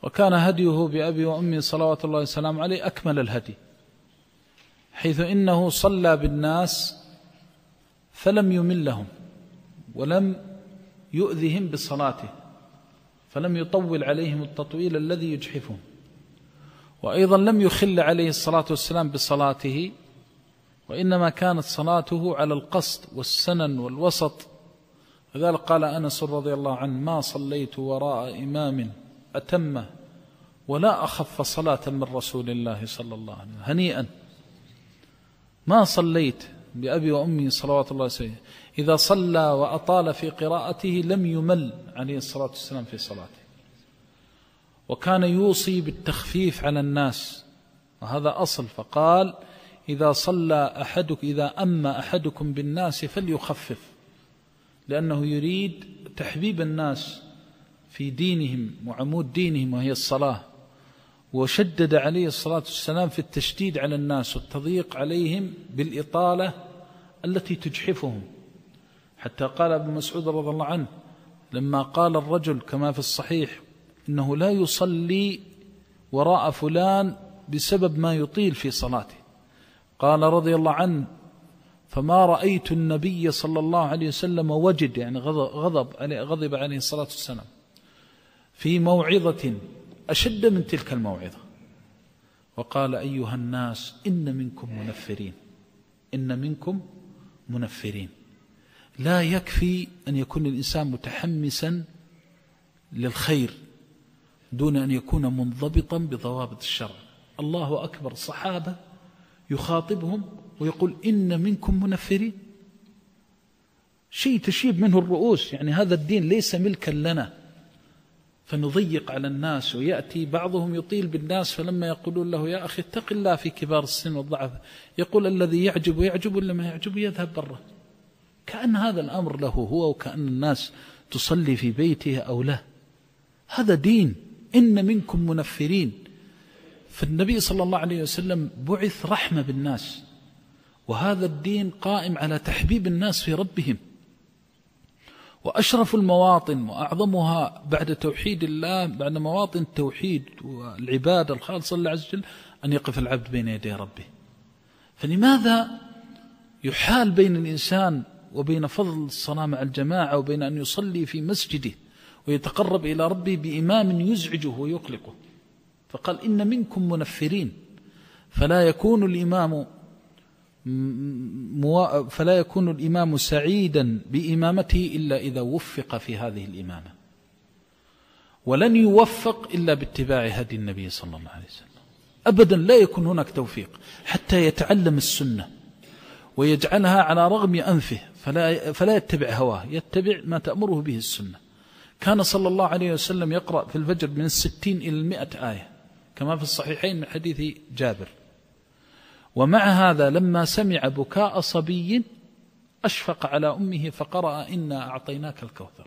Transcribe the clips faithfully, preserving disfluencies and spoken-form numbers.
وكان هديه بأبي وأمي صلوات الله وسلامه عليه أكمل الهدي، حيث إنه صلى بالناس فلم يملهم ولم يؤذهم بصلاته، فلم يطول عليهم التطويل الذي يجحفهم، وأيضا لم يخل عليه الصلاة والسلام بصلاته، وإنما كانت صلاته على القصد والسنن والوسط. لذلك قال أنس رضي الله عنه: ما صليت وراء إمام أتم ولا أخف صلاة من رسول الله صلى الله عليه وسلم، هنيئا. ما صليت بأبي وأمي صلوات الله وسلامه، إذا صلى وأطال في قراءته لم يمل عليه الصلاة والسلام في صلاته. وكان يوصي بالتخفيف على الناس، وهذا أصل، فقال: إذا صلى أحدك إذا أم أحدكم بالناس فليخفف، لأنه يريد تحبيب الناس في دينهم وعمود دينهم وهي الصلاة. وشدد عليه الصلاة والسلام في التشديد على الناس والتضييق عليهم بالإطالة التي تجحفهم، حتى قال ابن مسعود رضي الله عنه لما قال الرجل كما في الصحيح إنه لا يصلي وراء فلان بسبب ما يطيل في صلاته، قال رضي الله عنه: فما رأيت النبي صلى الله عليه وسلم وجد، يعني غضب عليه غضب عليه الصلاة والسلام في موعظة أشد من تلك الموعظة، وقال: أيها الناس إن منكم منفرين، إن منكم منفرين. لا يكفي أن يكون الإنسان متحمسا للخير دون أن يكون منضبطا بضوابط الشرع. الله أكبر، صحابة يخاطبهم ويقول: إن منكم منفرين، شيء تشيب منه الرؤوس، يعني هذا الدين ليس ملكا لنا فنضيق على الناس. ويأتي بعضهم يطيل بالناس، فلما يقولون له: يا أخي اتق الله في كبار السن والضعف، يقول: الذي يعجب ويعجب ولا ما يعجب يذهب برا، كأن هذا الأمر له هو، وكأن الناس تصلي في بيته أو لا. هذا دين، إن منكم منفرين. فالنبي صلى الله عليه وسلم بعث رحمة بالناس، وهذا الدين قائم على تحبيب الناس في ربهم. وأشرف المواطن وأعظمها بعد توحيد الله، بعد مواطن التوحيد والعبادة الخالصة لله عز وجل، أن يقف العبد بين يدي ربه. فلماذا يحال بين الإنسان وبين فضل الصلاة مع الجماعة وبين أن يصلي في مسجده ويتقرب إلى ربه بإمام يزعجه ويقلقه؟ فقال: إن منكم منفرين، فلا يكون الإمام مو... فلا يكون الإمام سعيدا بإمامته إلا إذا وفق في هذه الإمامة، ولن يوفق إلا باتباع هدي النبي صلى الله عليه وسلم. أبدا لا يكون هناك توفيق حتى يتعلم السنة ويجعلها على رغم أنفه، فلا, فلا يتبع هواه، يتبع ما تأمره به السنة. كان صلى الله عليه وسلم يقرأ في الفجر من الستين إلى المئة آية كما في الصحيحين من حديث جابر. ومع هذا لما سمع بكاء صبي أشفق على أمه فقرأ: إنا أعطيناك الكوثر.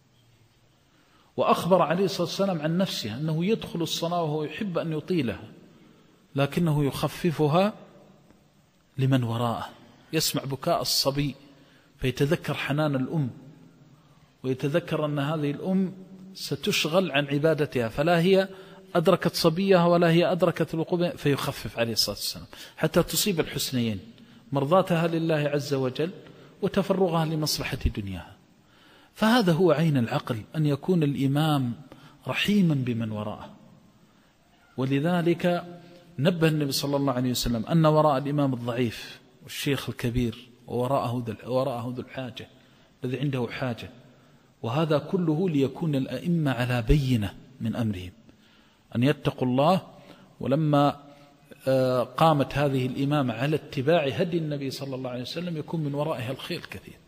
وأخبر عليه الصلاة والسلام عن نفسه أنه يدخل الصلاة وهو يحب أن يطيلها، لكنه يخففها لمن وراءه. يسمع بكاء الصبي فيتذكر حنان الأم، ويتذكر أن هذه الأم ستشغل عن عبادتها، فلا هي أدركت صبيها ولا هي أدركت الوقوف، فيخفف عليه الصلاة والسلام حتى تصيب الحسنيين، مرضاتها لله عز وجل وتفرغها لمصلحة دنياها. فهذا هو عين العقل، أن يكون الإمام رحيما بمن وراءه. ولذلك نبه النبي صلى الله عليه وسلم أن وراء الإمام الضعيف والشيخ الكبير ووراءه ذو الحاجة الذي عنده حاجة، وهذا كله ليكون الأئمة على بينة من أمرهم أن يتقوا الله. ولما قامت هذه الإمامة على اتباع هدي النبي صلى الله عليه وسلم يكون من ورائها الخير كثير.